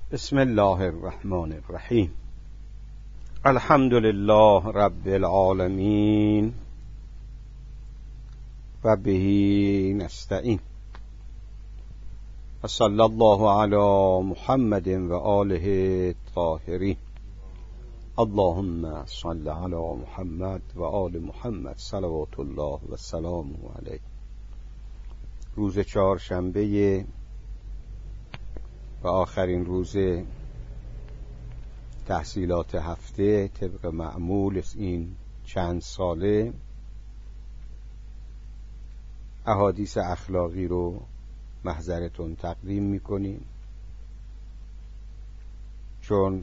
بسم الله الرحمن الرحیم. الحمد لله رب العالمین و به نستعین و صلی الله علی محمد و آله الطاهرین. اللهم صل علی محمد و آل محمد صلوات الله و سلام علیه. روز چهارشنبه و آخرین روز تحصیلات هفته طبق معمول این چند ساله احادیث اخلاقی رو محضرتون تقدیم میکنیم، چون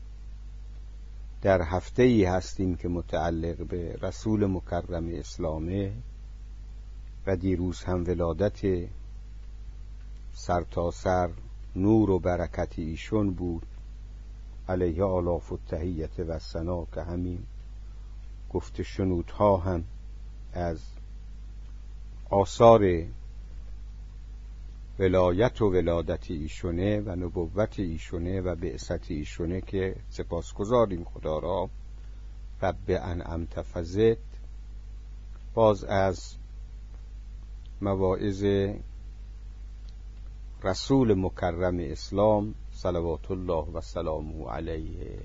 در هفته ای هستیم که متعلق به رسول مکرم اسلامه و دیروز هم ولادت سرتاسر نور و برکت ایشون بود علیه آلاف و تحیت و ثنا، که همین گفت شنودها هم از آثار ولایت و ولادت ایشونه و نبوت ایشونه و بعثت ایشونه که سپاسگزاریم خدا را رب انعمت فزد. باز از مواعظ رسول مکرم اسلام صلوات الله و سلامه علیه،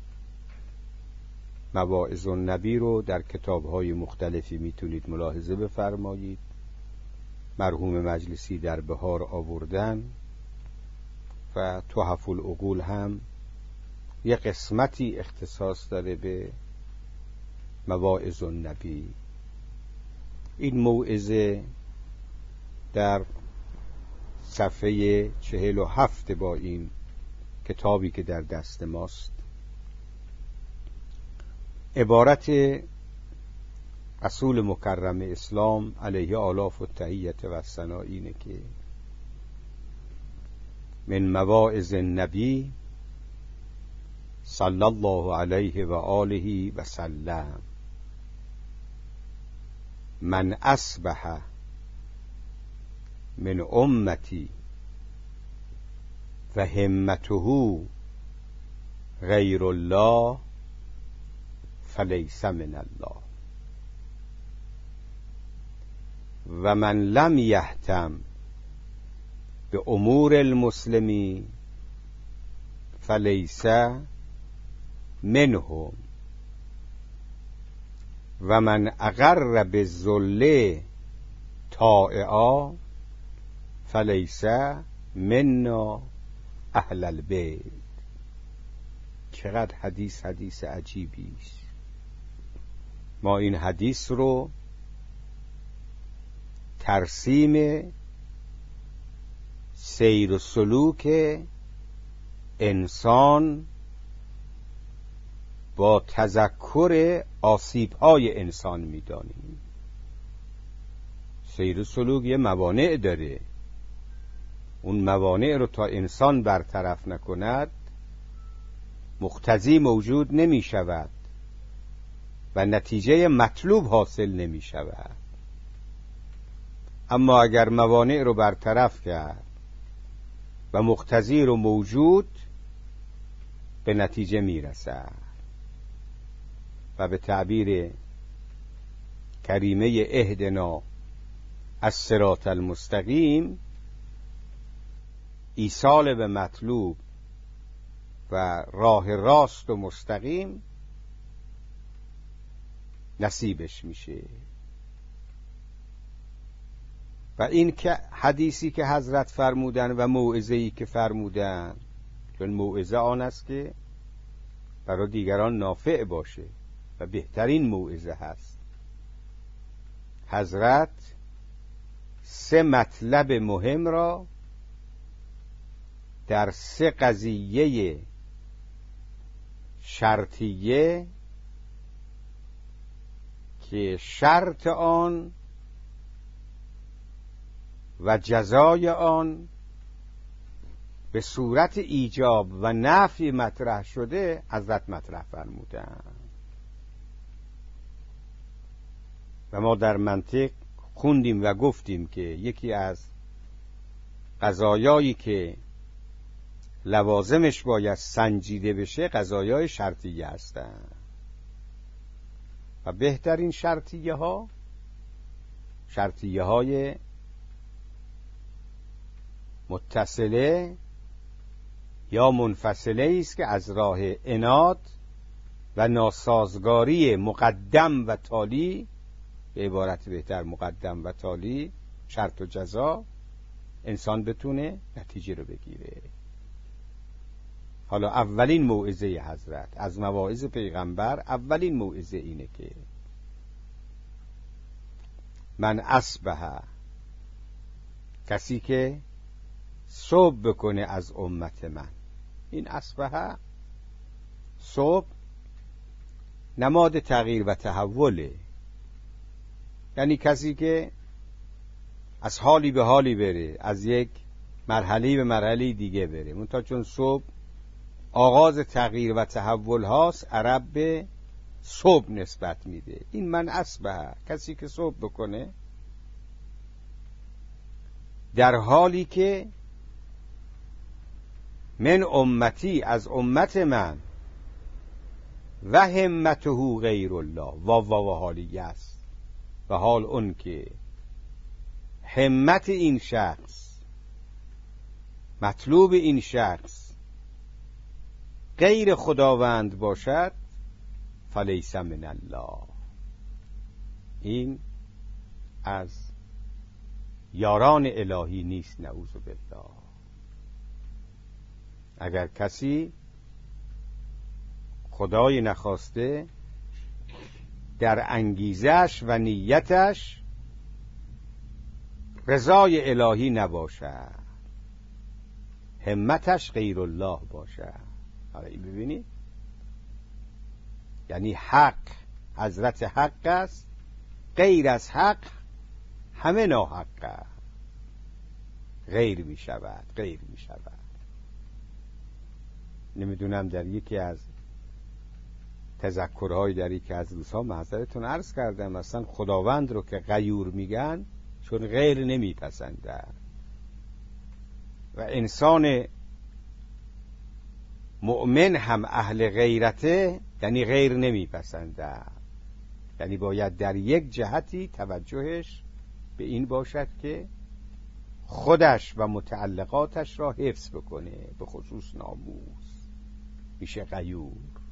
مواعظ النبی رو در کتاب‌های مختلفی میتونید ملاحظه بفرمایید. مرحوم مجلسی در بهار آوردن و تحف العقول هم یه قسمتی اختصاص داره به مواعظ النبی. این موعظه در صفحه 47 با این کتابی که در دست ماست عبارت رسول مکرم اسلام علیه آلاف و تحیت و ثنا اینه که من مواعظ النبی صلی الله علیه و آله و سلم من اصبح من امتی و همته غیر الله فلیس من الله و من لم یهتم به امور المسلمین فلیس منهم و من اقر بالذل طائعا فلیس منا اهل البیت. چقدر حدیث عجیبی است. ما این حدیث رو ترسیم سیر و سلوک انسان با تذکر آسیب‌های انسان می‌دانیم. سیر و سلوک یه موانع داره، اون موانع رو تا انسان برطرف نکند مقتضی موجود نمی شود و نتیجه مطلوب حاصل نمی شود. اما اگر موانع رو برطرف کرد و مقتضی رو موجود، به نتیجه می رسد و به تعبیر کریمه اهدنا الصراط المستقیم ایصال به مطلوب و راه راست و مستقیم نصیبش میشه. و این که حدیثی که حضرت فرمودن و موعظه‌ای که فرمودن، چون موعظه آن است که برای دیگران نافع باشه و بهترین موعظه هست. حضرت 3 مطلب مهم را در 3 قضیه شرطیه که شرط آن و جزای آن به صورت ایجاب و نفی مطرح شده حضرت مطرح فرمودن. و ما در منطق خوندیم و گفتیم که یکی از قضایایی که لوازمش باید سنجیده بشه قضایای شرطیه هستن و بهترین شرطیه های متصله یا منفصله است که از راه عناد و ناسازگاری مقدم و تالی، به عبارت بهتر مقدم و تالی، شرط و جزا، انسان بتونه نتیجه رو بگیره. حالا اولین موعظه حضرت از مواعظ پیغمبر، اولین موعظه اینه که من اصبح، کسی که صبح بکنه از امت من. این اصبح، صبح، نماد تغییر و تحوله، یعنی کسی که از حالی به حالی بره، از یک مرحله به مرحله دیگه بره. منتها چون صبح آغاز تغییر و تحول هاست، عرب به صبح نسبت میده. این من اصبح، کسی که صبح بکنه در حالی که من امتی، از امت من، و همته غیر الله، و حالیه است، و حال اون که همت این شخص، مطلوب این شخص غیر خداوند باشد، فلیس من الله، این از یاران الهی نیست. نعوذ بالله. اگر کسی خدای نخواسته در انگیزش و نیتش رضای الهی نباشد، همتش غیر الله باشد. حالا این ببینید، یعنی حق حضرت حق است، غیر از حق همه ناحق است. غیر می شود. نمیدونم در یکی از تذکرهای در یکی از روزها معذرتون عرض کردم، مثلا خداوند رو که غیور میگن چون غیر نمیپسنده، و انسان مؤمن هم اهل غیرته، یعنی غیر نمیپسنده. یعنی باید در یک جهتی توجهش به این باشد که خودش و متعلقاتش را حفظ بکنه، به خصوص ناموس، میشه غیور.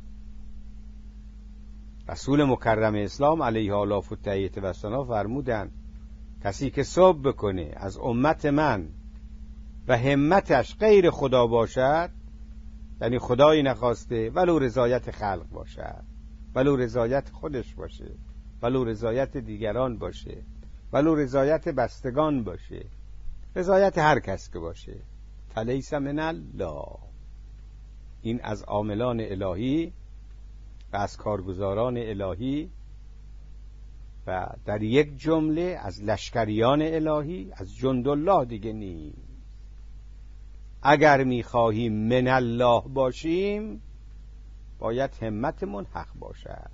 رسول مکرم اسلام علیه آلاف و تحیت و ثنا فرمودن کسی که صبح بکنه از امت من و همتش غیر خدا باشد، یعنی خدایی نخواسته، ولو رضایت خلق باشد، ولو رضایت خودش باشه، ولو رضایت دیگران باشه، ولو رضایت بستگان باشه، رضایت هر کس که باشه، فلیس من الله، این از عاملان الهی و از کارگزاران الهی و در یک جمله از لشکریان الهی، از جند الله دیگه نیست. اگر میخواهیم من الله باشیم باید همتمون حق باشد.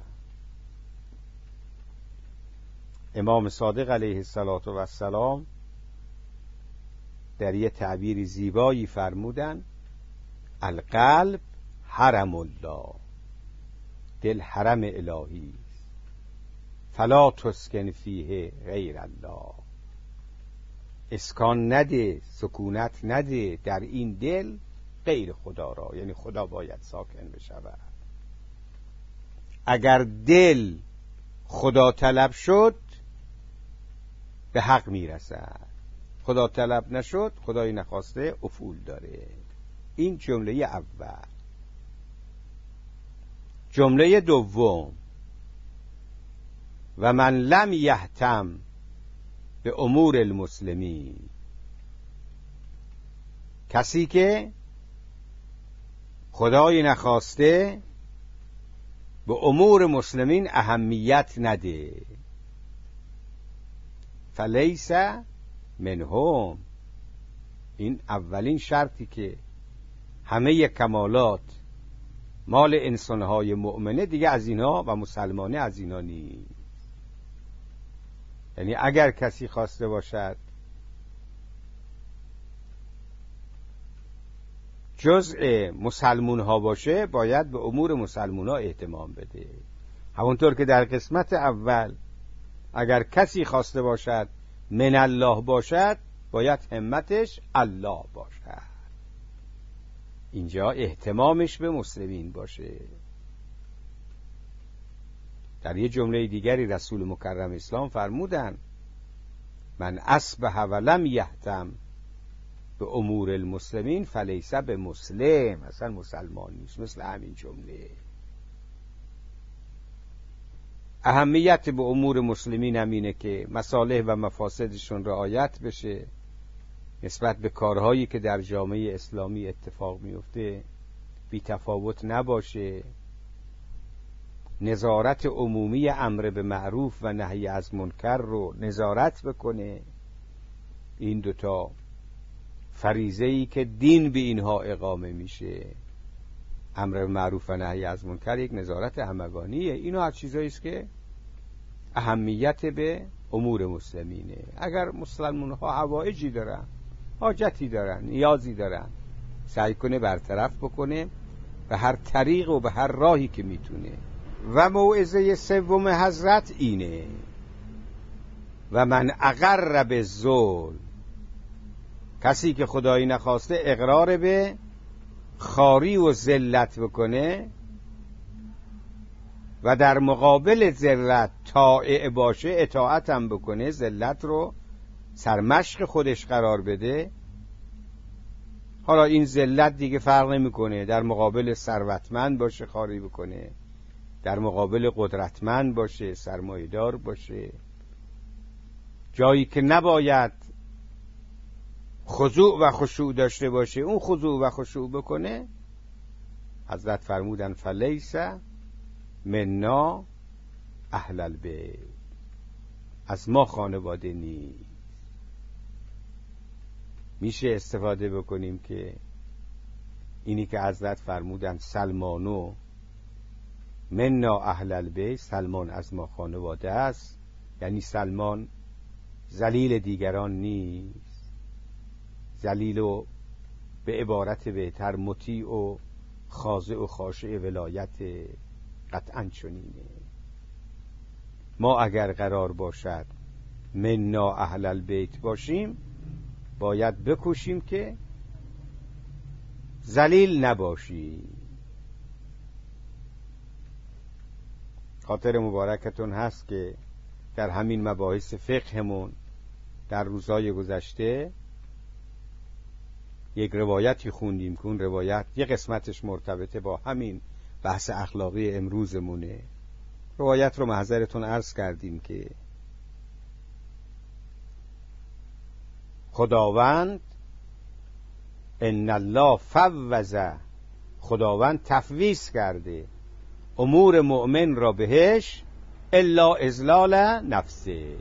امام صادق علیه السلام در یه تعبیر زیبایی فرمودن القلب حرم الله، دل حرم الهی است، فلا تسکن فیه غیر الله، اسکان نده، سکونت نده در این دل غیر خدا را، یعنی خدا باید ساکن بشود. اگر دل خدا طلب شد به حق میرسد، خدا طلب نشد خدای نخواسته افول داره. این جمله اول. جمله دوم، و من لم یهتم به امور المسلمین، کسی که خدای نخواسته به امور مسلمین اهمیت نده، فلیس منهم، این اولین شرطی که همه کمالات مال انسانهای مؤمنه دیگه از اینا و مسلمانه از اینا نیست. یعنی اگر کسی خواسته باشد جزء مسلمون ها باشه باید به امور مسلمون ها اهتمام بده. همونطور که در قسمت اول اگر کسی خواسته باشد من الله باشد باید همتش الله باشد. اینجا اهتمامش به مسلمین باشه. در یه جمله دیگری رسول مکرم اسلام فرمودن من اصبح ولم یهتم به امور المسلمین فلیس به مسلم، اصلا مسلمان نیست. مثل همین جمله اهمیت به امور مسلمین هم اینه که مصالح و مفاسدشون رعایت بشه، نسبت به کارهایی که در جامعه اسلامی اتفاق میفته بی تفاوت نباشه، نظارت عمومی امر به معروف و نهی از منکر رو نظارت بکنه. این دوتا فریضه‌ای که دین به اینها اقامه میشه، امر به معروف و نهی از منکر یک نظارت همگانیه. اینو از چیزایی است که اهمیت به امور مسلمینه. اگر مسلمان ها حوائجی دارن، حاجتی دارن، نیازی دارن، سعی کنه برطرف بکنه به هر طریق و به هر راهی که میتونه. و موعظه سوم حضرت اینه و من اقر بالذل، کسی که خدایی نخواسته اقرار به خواری و ذلت بکنه و در مقابل ذلت طائع باشه، اطاعت هم بکنه، ذلت رو سرمشق خودش قرار بده. حالا این ذلت دیگه فرق نمیکنه، در مقابل ثروتمند باشه خواری بکنه، در مقابل قدرتمند باشه، سرمایه‌دار باشه، جایی که نباید خضوع و خشوع داشته باشه اون خضوع و خشوع بکنه. حضرت فرمودن فلیس منا اهل البیت، از ما خانواده نیست. میشه استفاده بکنیم که اینی که حضرت فرمودن سلمانو منا اهل البیت، سلمان از ما خانواده است، یعنی سلمان ذلیل دیگران نیست، ذلیل و به عبارت بهتر مطیع و خاضع و خاشع ولایت قطعاً چنینه. ما اگر قرار باشد منا اهل البیت باشیم باید بکوشیم که ذلیل نباشیم. خاطر مبارکتون هست که در همین مباحث فقهمون در روزهای گذشته یک روایتی خوندیم که اون روایت یک قسمتش مرتبطه با همین بحث اخلاقی امروزمونه. روایت رو محضرتون عرض کردیم که خداوند ان الله فوض، خداوند تفویض کرده امور مؤمن را بهش الا اذلال نفسه،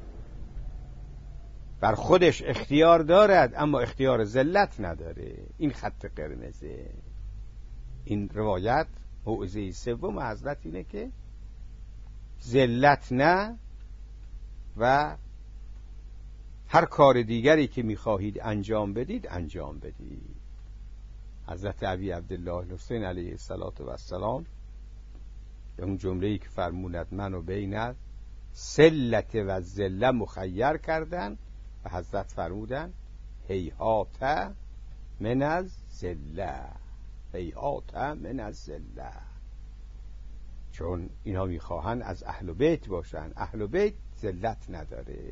بر خودش اختیار دارد اما اختیار ذلت نداره. این خط قرمزه. این روایت موعظه سوم حضرت اینه که ذلت نه و هر کار دیگری که میخواهید انجام بدید انجام بدید. حضرت ابی عبدالله الحسین علیه السلام به اون جمله‌ای که فرمودند منو بین سلت و ذله مخیر کردن و حضرت فرمودن هیهات من از ذله، هیهات من از ذله، چون اینا میخواهن از اهل بیت باشن. اهل بیت ذلت نداره.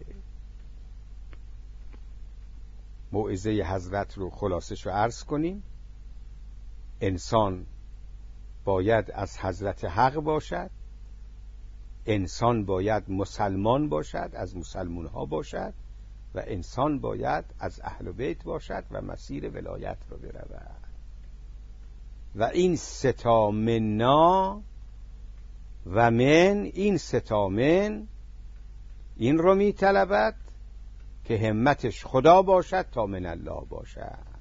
موعظه حضرت رو خلاصش رو عرض کنیم. انسان باید از حضرت حق باشد، انسان باید مسلمان باشد، از مسلمان ها باشد، و انسان باید از اهل بیت باشد و مسیر ولایت رو برود. و این ستا منا و من، این ستا من این رو می طلبد که همتش خدا باشد تا من الله باشد،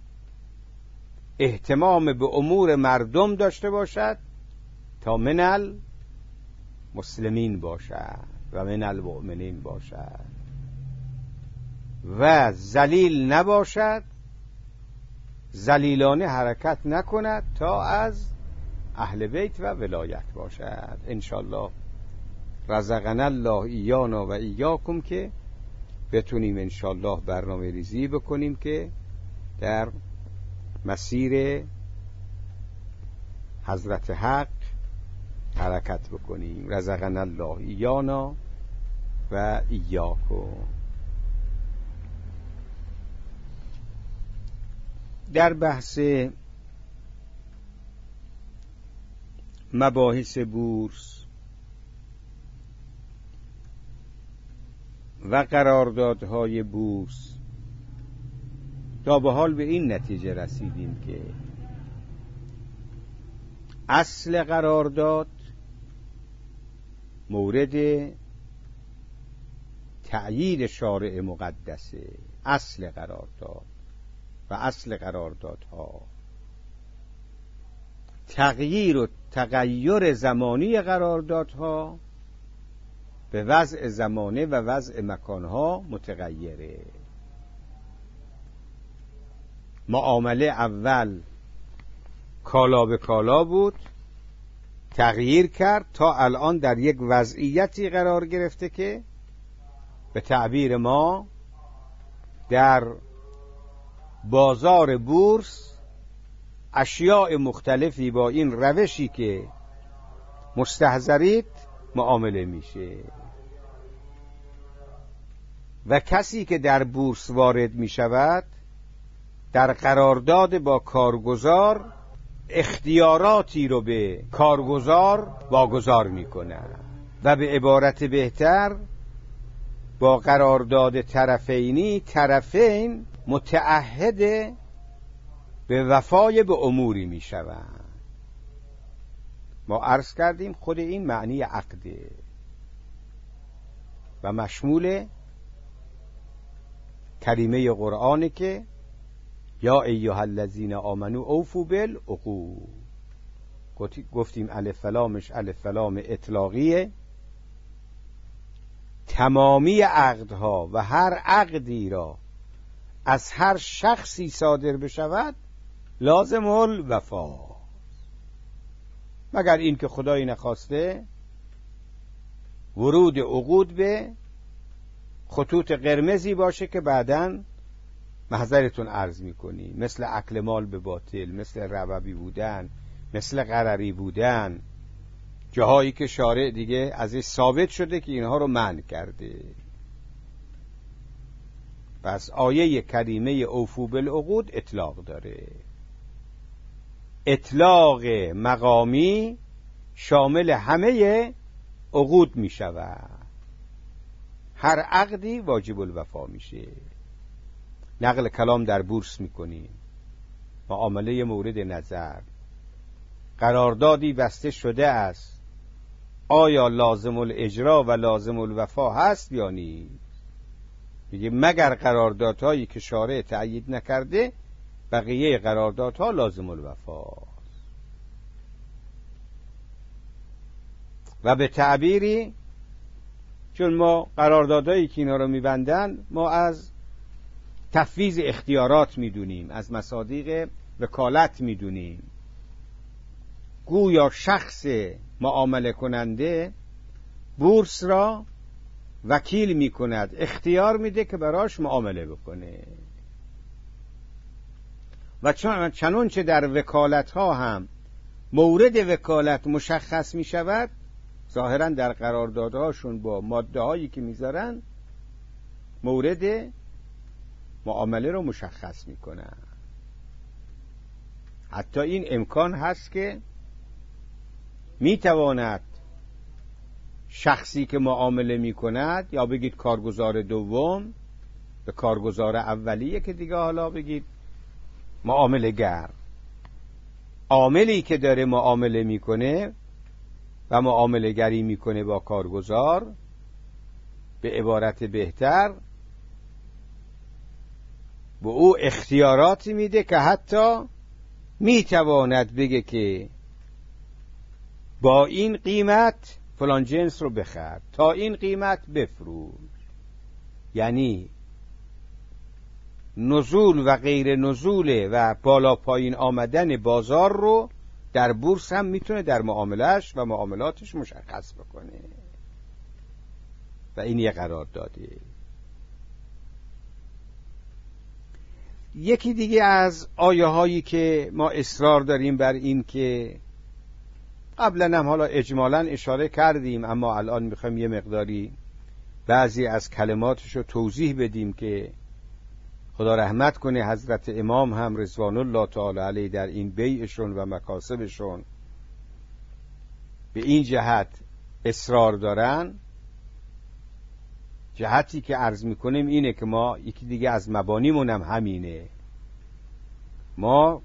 اهتمام به امور مردم داشته باشد تا من المسلمین باشد و من المؤمنین باشد، و ذلیل نباشد ذلیلانه حرکت نکند تا از اهل بیت و ولایت باشد. انشالله رزقنا الله ایانا و ایاکم که بتونیم انشالله برنامه ریزی بکنیم که در مسیر حضرت حق حرکت بکنیم. رزقنا الله ایانا و ایاکم. در بحث مباحث بورس و قراردادهای بورس تا به حال به این نتیجه رسیدیم که اصل قرارداد مورد تأیید شارع مقدسه. اصل قرارداد و اصل قراردادها تغییر و تغییر زمانی قراردادها به وضع زمانه و وضع مکانها متغیره. معامله اول کالا به کالا بود، تغییر کرد تا الان در یک وضعیتی قرار گرفته که به تعبیر ما در بازار بورس اشیاء مختلفی با این روشی که مستحضرید معامله میشه و کسی که در بورس وارد میشود در قرارداد با کارگزار اختیاراتی رو به کارگزار واگذار میکنه و به عبارت بهتر با قرارداد طرفین متعهد به وفای به اموری می شوند. ما عرض کردیم خود این معنی عقده و مشمول کلمه قرآنه که یا ایها الذین آمنو اوفوا بالعقود. گفتیم الف لامش الف لام اطلاقیه. تمامی عقدها و هر عقدی را از هر شخصی صادر بشود لازم الوفا، مگر این که خدایی نخواسته ورود عقود به خطوط قرمزی باشه که بعداً محضرتون عرض میکنی، مثل اکل مال به باطل، مثل ربوی بودن، مثل غرری بودن، جاهایی که شارع دیگه ازش ثابت شده که اینها رو منع کرده. پس آیه کریمه اوفوا بالعقود اطلاق داره. اطلاق مقامی شامل همه عقود می شود. هر عقدی واجب الوفا میشه. نقل کلام در بورس میکنیم، معامله مورد نظر، قراردادی بسته شده است، آیا لازم الاجرا و لازم الوفا هست یا نیست؟ میگه مگر قراردادهایی که شارع تأیید نکرده بقیه قراردادها لازم الوفا و به تعبیری، چون ما قراردادهایی که اینا رو میبندن ما از تفویض اختیارات میدونیم، از مصادیق وکالت میدونیم، گویا شخص معامله کننده بورس را وکیل میکند، اختیار میده که براش معامله بکنه و چنانچه در وکالت ها هم مورد وکالت مشخص میشود، ظاهرا در قراردادهاشون با ماده هایی که میذارن مورد معامله رو مشخص میکنن. حتی این امکان هست که میتواند شخصی که معامله میکند، یا بگید کارگزار دوم به کارگزار اولیه که دیگه حالا بگید معامله گر، عاملی که داره معامله میکنه و معامله گری میکنه با کارگزار، به عبارت بهتر به او اختیاراتی میده که حتی میتواند بگه که با این قیمت فلان جنس رو بخر، تا این قیمت بفروش. یعنی نزول و غیر نزول و بالا پایین آمدن بازار رو در بورس هم میتونه در معاملش و معاملاتش مشخص بکنه و این یه قرار داده. یکی دیگه از آیه هایی که ما اصرار داریم بر این که قبلا هم حالا اجمالا اشاره کردیم اما الان میخوایم یه مقداری بعضی از کلماتش رو توضیح بدیم که خدا رحمت کنه حضرت امام هم رضوان الله تعالی علیه در این بیعشون و مکاسبشون به این جهت اصرار دارن. جهتی که عرض میکنیم اینه که ما یکی دیگه از مبانیمون هم همینه، ما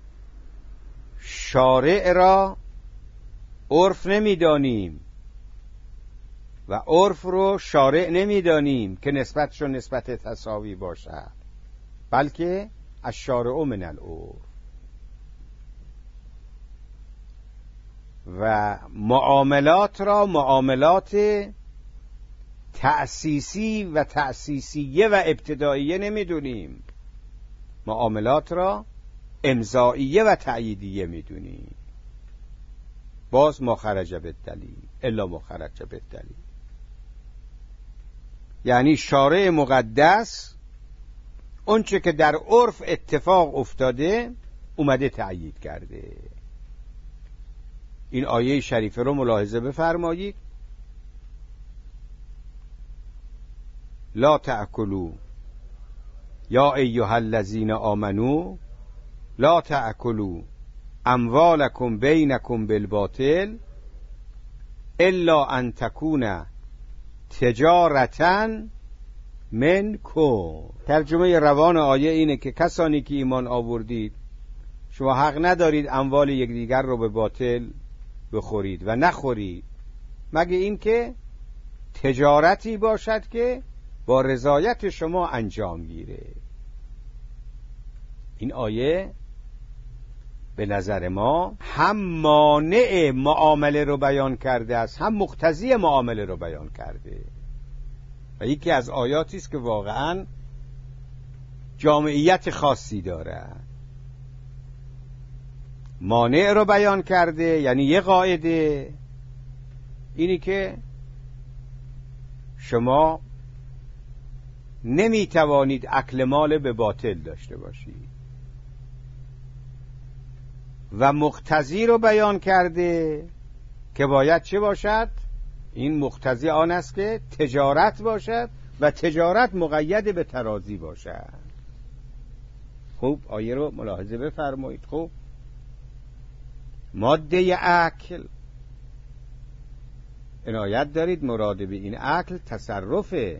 شارع را عرف نمیدانیم و عرف رو شارع نمیدانیم که نسبتشون نسبت تساوی باشد، بلکه الشارع من العرف. و معاملات را معاملات تأسیسی و تأسیسیه و ابتدائیه نمیدونیم، معاملات را امضائیه و تأییدیه میدونیم. باز ما خرج بالدلیل الا ما خرج بالدلیل، یعنی شارع مقدس اونچه که در عرف اتفاق افتاده اومده تأیید کرده. این آیه شریفه رو ملاحظه بفرمایید: لا تأکلوا یا ایها الذین آمنوا لا تأکلوا اموالکم بینکم بالباطل الا ان تکون تجارتا منکم. ترجمه روان آیه اینه که کسانی که ایمان آوردید شما حق ندارید اموال یکدیگر رو به باطل بخورید و نخورید مگه این که تجارتی باشد که با رضایت شما انجام گیره. این آیه به نظر ما هم مانع معامله رو بیان کرده است، هم مقتضی معامله رو بیان کرده و یکی از آیاتی است که واقعا جامعیت خاصی داره. مانع رو بیان کرده یعنی یه قاعده اینی که شما نمیتوانید اکل مال به باطل داشته باشید، و مقتضی رو بیان کرده که باید چه باشد؟ این مقتضی آن است که تجارت باشد و تجارت مقید به ترازی باشد. خوب آیه رو ملاحظه بفرمایید. خوب ماده اکل عنایت دارید، مراد به این اکل تصرفه،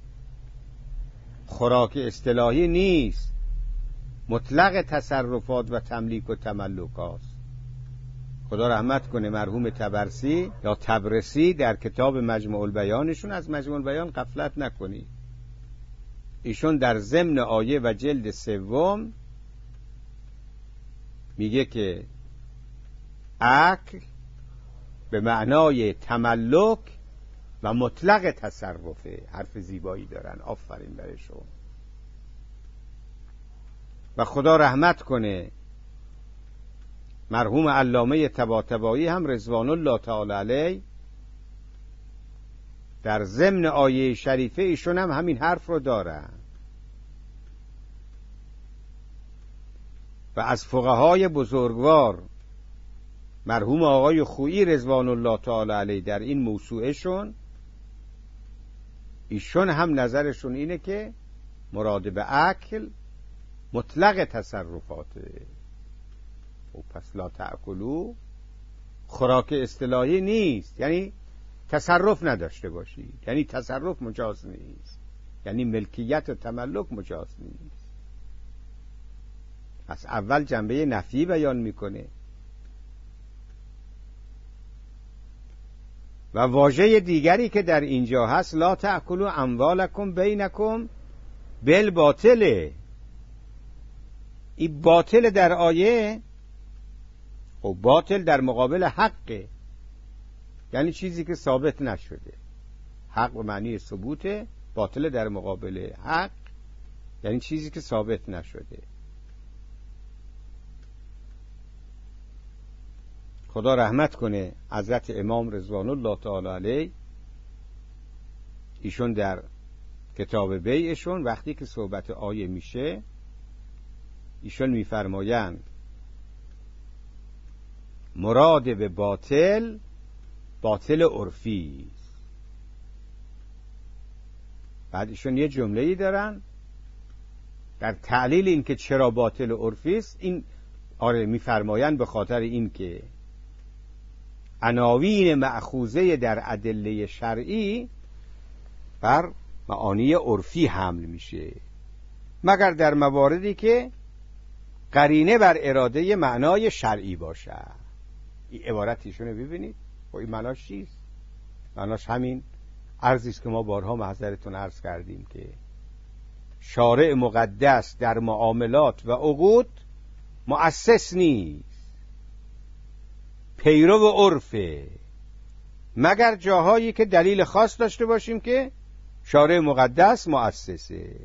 خوراک اصطلاحی نیست، مطلق تصرفات و تملیک و تملک است. خدا رحمت کنه مرحوم طبرسی یا طبرسی در کتاب مجموع البیانشون، از مجموع البیان غفلت نکنید، ایشون در ضمن آیه و جلد 3 میگه که اکل به معنای تملک و مطلق تصرفه. حرف زیبایی دارن، آفرین برشون. و خدا رحمت کنه مرحوم علامه طباطبایی هم رضوان الله تعالی علیه در ضمن آیه شریفه ایشون هم همین حرف رو دارن. و از فقهای بزرگوار مرحوم آقای خویی رضوان الله تعالی علیه در این موسوعه شون، ایشون هم نظرشون اینه که مراد به اکل مطلق تصرفاته. و پس لا تأکلوا خوراک اصطلاحی نیست، یعنی تصرف نداشته باشید، یعنی تصرف مجاز نیست، یعنی ملکیت و تملک مجاز نیست. پس اول جنبه نفی بیان میکنه و واژه دیگری که در اینجا هست لا تأکلوا اموالکم بینکم بالباطل. این باطل در آیه و باطل در مقابل حقه، یعنی چیزی که ثابت نشده. حق به معنی ثبوته، باطل در مقابل حق یعنی چیزی که ثابت نشده. خدا رحمت کنه حضرت امام رضوان الله تعالی علیه، ایشون در کتاب بیعشون وقتی که صحبت آیه میشه ایشون میفرمایند مراد به باطل باطل عرفی. بعد ایشون یه جمله‌ای دارن در تعلیل این که چرا باطل عرفی است، این میفرمایند به خاطر این که عناوین مأخوذه در ادله شرعی بر معانی عرفی حمل میشه، مگر در مواردی که قرینه بر اراده معنای شرعی باشه. این عبارت ایشونه ببینید، و این معناش چیست؟ معناش همین عرضی است که ما بارها محضرتون عرض کردیم که شارع مقدس در معاملات و عقود مؤسس نیست، پیرو عرفه، مگر جاهایی که دلیل خاص داشته باشیم که شارع مقدس مؤسسه.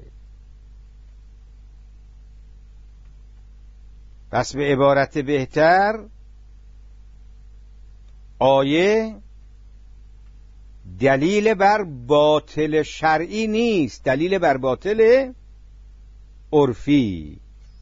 پس به عبارت بهتر آیه دلیل بر باطل شرعی نیست، دلیل بر باطل عرفی.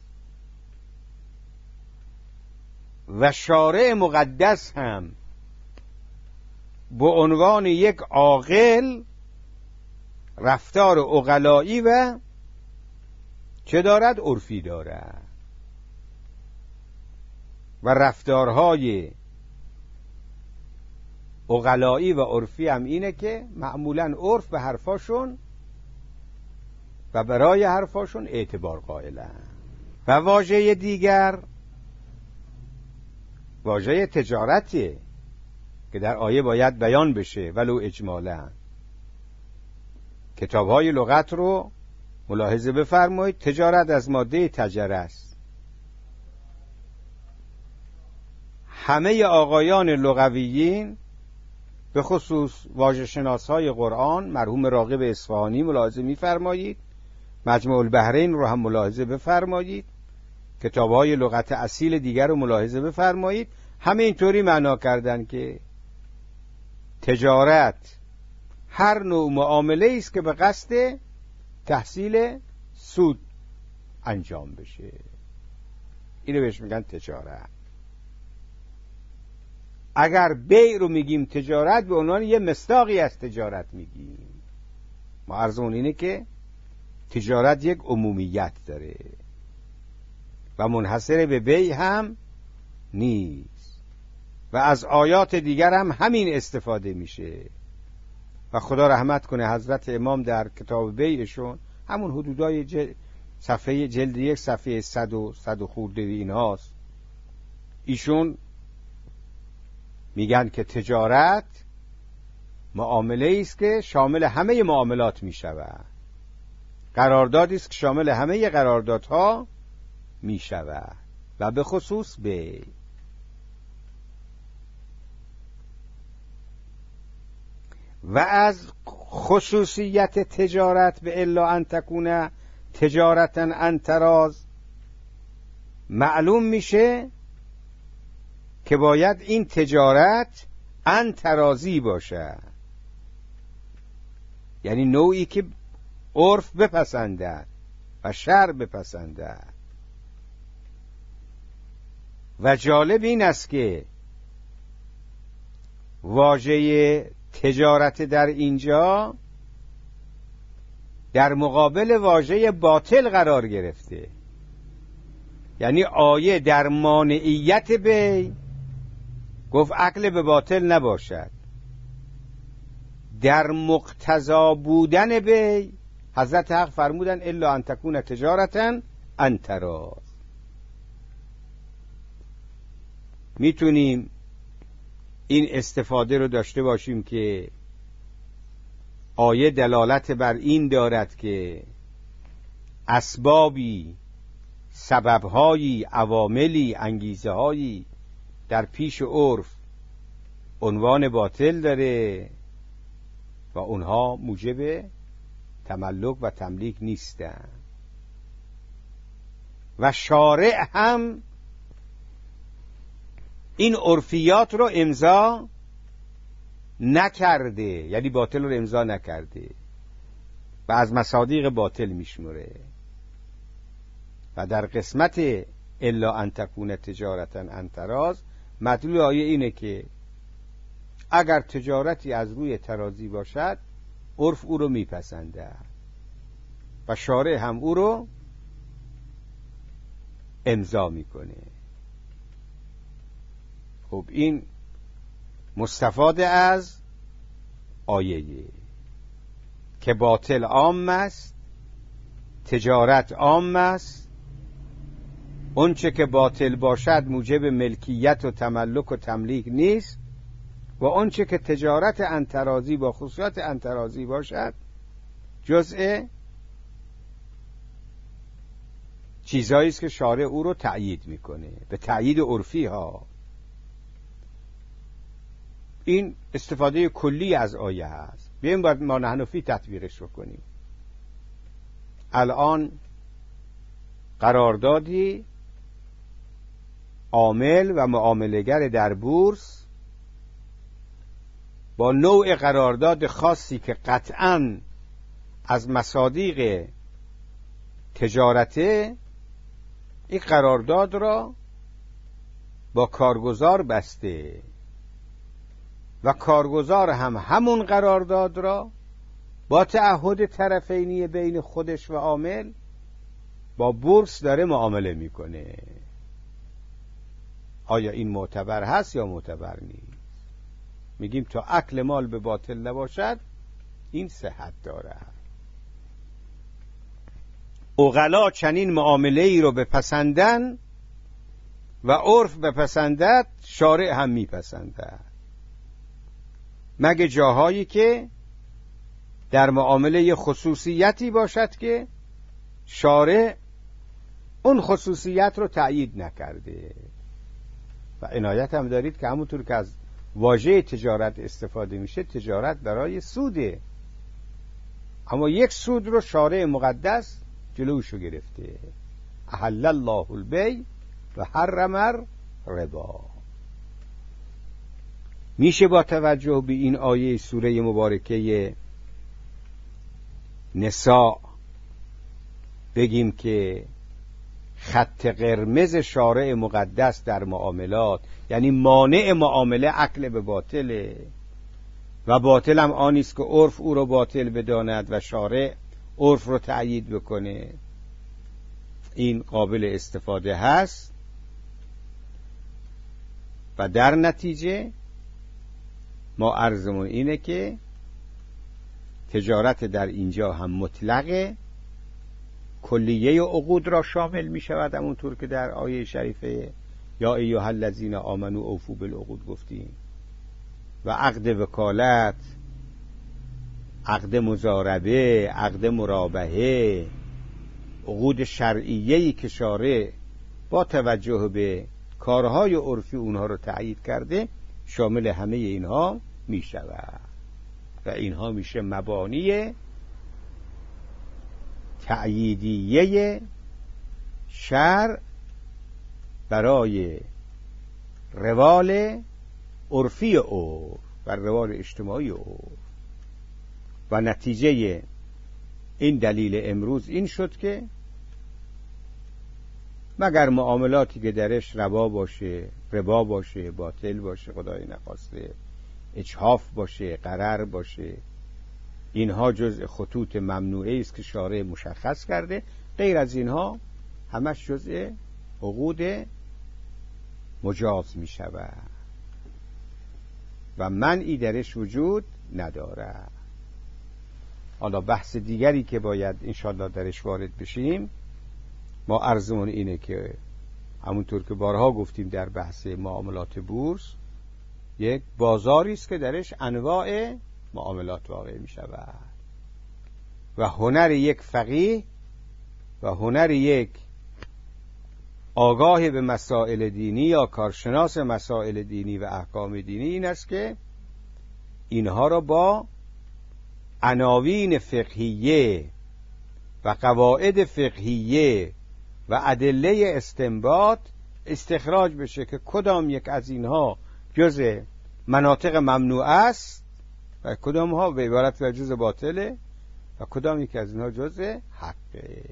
و شارع مقدس هم به عنوان یک عاقل رفتار عقلایی و چه دارد؟ عرفی دارد. و رفتارهای عقلایی و عرفی هم اینه که معمولاً عرف به حرفاشون و برای حرفاشون اعتبار قائلن. و واژه دیگر واژه تجارتیه که در آیه باید بیان بشه ولو اجمالاً. کتاب‌های لغت رو ملاحظه بفرمایید. تجارت از ماده تجره است. همه آقایان لغویین به خصوص واژه شناس‌های قرآن مرحوم راغب اصفهانی ملاحظه می‌فرمایید، مجموع البحرین رو هم ملاحظه بفرمایید، کتاب‌های لغت اصیل دیگر رو ملاحظه بفرمایید، همه اینطوری معنا کردن که تجارت هر نوع معامله است که به قصد تحصیل سود انجام بشه، اینو بهش میگن تجارت. اگر بیع رو میگیم تجارت، به عنوان یه مصداقی از تجارت میگیم. ما عرضمون اینه که تجارت یک عمومیت داره و منحصر به بیع هم نیست و از آیات دیگر هم همین استفاده میشه. و خدا رحمت کنه حضرت امام در کتاب بیعشون همون حدودای صفحه جلد 1 صفحه 100 و 100 خورده این هاست، ایشون میگن که تجارت معامله است که شامل همه معاملات میشود، قراردادی است که شامل همه قراردادها میشود و به خصوص بیع. و از خصوصیت تجارت به الا ان تکونه تجارتا عن تراض معلوم میشه که باید این تجارت عن تراضی باشه، یعنی نوعی که عرف بپسندد و شرع بپسندد. و جالب این است که واژه تجارت در اینجا در مقابل واژه باطل قرار گرفته، یعنی آیه در مانعیت بیع گفت عقل به باطل نباشد، در مقتضا بودن بیع حضرت حق فرمودن الا ان تکون تجارتا عن تراض. میتونیم این استفاده رو داشته باشیم که آیه دلالت بر این دارد که اسبابی، سببهایی، عواملی، انگیزه‌هایی در پیش عرف عنوان باطل داره و اونها موجب تملک و تملیک نیستن. و شارع هم این عرفیات رو امضا نکرده، یعنی باطل رو امضا نکرده و از مصادیق باطل میشمره. و در قسمت الا ان تکون تجارتا عن تراض مطلوب آیه اینه که اگر تجارتی از روی ترازی باشد عرف او رو میپسنده و شارع هم او رو امضا میکنه. خب این مستفاد از آیه که باطل عام است، تجارت عام است، اونچه که باطل باشد موجب ملکیت و تملک و تملیک نیست و اونچه که تجارت انترازی با خصوصیات انترازی باشد جزء چیزایی است که شارع او رو تأیید میکنه، به تأیید عرفی ها. این استفاده کلی از آیه هست. بیایم باید ما نحنفی تطبیقش رو کنیم. الان قراردادی عامل و معامله‌گر در بورس با نوع قرارداد خاصی که قطعاً از مصادیق تجارته، این قرارداد را با کارگزار بسته و کارگزار هم همون قرارداد را با تعهد طرفینی بین خودش و عامل با بورس داره معامله میکنه. آیا این معتبر هست یا معتبر نیست؟ میگیم تا اکل مال به باطل نباشد این صحت داره. عقلا چنین معامله ای رو بپسندن و عرف بپسندد، شارع هم میپسندد، مگه جاهایی که در معامله خصوصیتی باشد که شارع اون خصوصیت رو تأیید نکرده. و عنایت هم دارید که همونطور که از واژه تجارت استفاده میشه، تجارت برای سوده، اما یک سود رو شارع مقدس جلوشو گرفته. احل الله البیع و حرم الربا. میشه با توجه به این آیه سوره مبارکه نساء بگیم که خط قرمز شارع مقدس در معاملات، یعنی مانع معامله اکل به باطله و باطل هم آنیست که عرف او رو باطل بداند و شارع عرف رو تأیید بکنه. این قابل استفاده هست و در نتیجه ما عرضمون اینه که تجارت در اینجا هم مطلقه، کلیه عقود را شامل می شود، همونطور که در آیه شریفه یا ایها الذین آمنوا اوفوا بالعقود گفتیم. و عقد وکالت، عقد مضاربه، عقد مرابحه، عقود شرعیه‌ای که شارع با توجه به کارهای عرفی اونها رو تأیید کرده شامل همه اینها می شود و اینها میشه مبانی تأییدیه شرع برای روال عرفی عرف و روال اجتماعی عرف. و نتیجه این دلیل امروز این شد که مگر معاملاتی که درش ربا باشه، باطل باشه، خدای نخواسته اجحاف باشه، غرر باشه، اینها جزء خطوط ممنوعه است که شارع مشخص کرده. غیر از اینها همش جزء عقود مجاز می شود و منعی درش وجود نداره. حالا بحث دیگری که باید انشاءالله درش وارد بشیم، ما عرضمون اینه که همونطور که بارها گفتیم در بحث معاملات بورس، یک بازاری است که درش انواع معاملات واقع می شود و هنر یک فقیه و هنر یک آگاه به مسائل دینی یا کارشناس مسائل دینی و احکام دینی این است که اینها را با عناوین فقهیه و قواعد فقهیه و ادله استنباط استخراج بشه که کدام یک از اینها جز مناطق ممنوع است و کدام ها به عبارت و جز باطله و کدام یک از اینها جز حقه.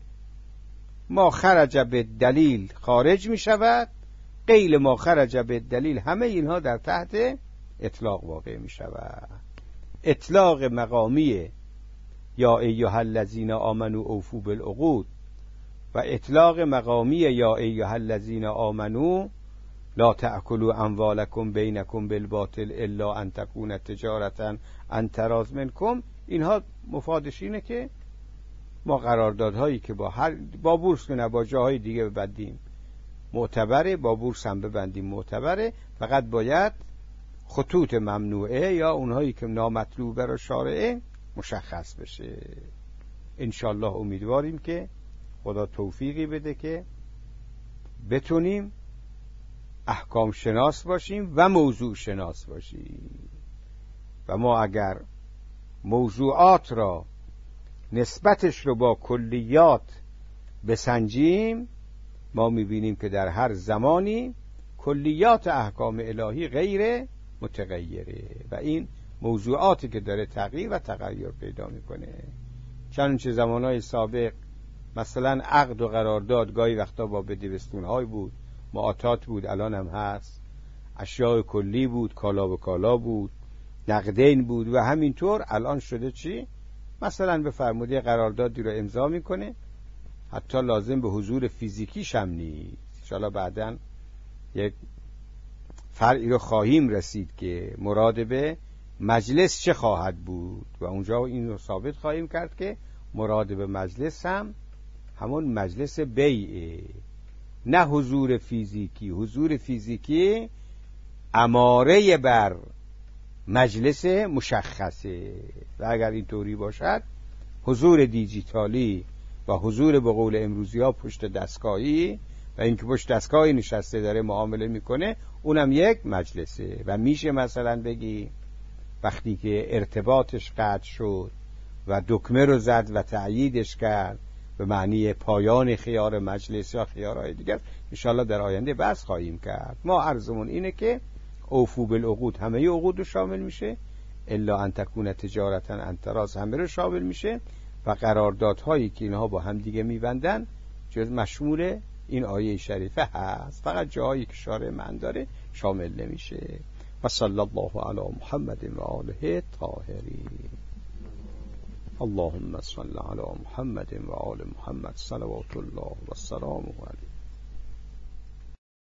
ما خرج به دلیل خارج می شود، غیر ما خرج به دلیل همه اینها در تحت اطلاق واقع می شود. اطلاق مقامی یا ایها الذین آمنوا اوفوا بالعقود و اطلاق مقامی یا ایها الذین آمنوا لا تأکلوا اموالکم بینکم بالباطل الا ان تکون تجارة عن تراض منکم، اینها مفادش اینه که ما قراردادهایی که با بورس نه با جاهای دیگه ببندیم معتبره، با بورس هم ببندیم معتبره، فقط باید خطوط ممنوعه یا اونهایی که نامطلوب برای شارعه مشخص بشه. انشالله امیدواریم که خدا توفیقی بده که بتونیم احکام شناس باشیم و موضوع شناس باشیم و ما اگر موضوعات را نسبتش رو با کلیات بسنجیم ما میبینیم که در هر زمانی کلیات احکام الهی غیر متغیره و این موضوعاتی که داره تغییر و تغییر پیدا میکنه. چنانچه زمانهای سابق مثلا عقد و قرارداد گاهی وقتا با بدبستونهای بود، معاطات بود، الان هم هست، اشیاء کلی بود، کالا به کالا بود، نقدین بود و همینطور الان شده چی؟ مثلا به فرموده قراردادی رو امضا میکنه حتی لازم به حضور فیزیکیش هم نیست. انشاءالله بعداً یک فرعی رو خواهیم رسید که مراد به مجلس چه خواهد بود و اونجا این رو ثابت خواهیم کرد که مراد به مجلس هم همون مجلس بیعه، نه حضور فیزیکی. حضور فیزیکی اماره بر مجلس مشخصه و اگر این طوری باشد حضور دیجیتالی و حضور به قول امروزی ها پشت دستگاهی و اینکه پشت دستگاهی نشسته داره معامله میکنه اونم یک مجلسه و میشه مثلا بگی وقتی که ارتباطش قطع شد و دکمه رو زد و تأییدش کرد به معنی پایان خیار مجلس یا خیارهای دیگر انشاءالله در آینده بحث خواهیم کرد. ما عرضمون اینه که اوفوا بالعقود همه عقود رو شامل میشه، الا ان تکون تجارة عن تراض همه رو شامل میشه و قراردادهایی که اینها با هم دیگه میبندن جز مشمول این آیه شریفه هست، فقط جایی که شارع من داره شامل نمیشه. و صلی الله علی محمد و آله الطاهرین. اللهم صل علی محمد و آل محمد صلوات الله و السلام علیه.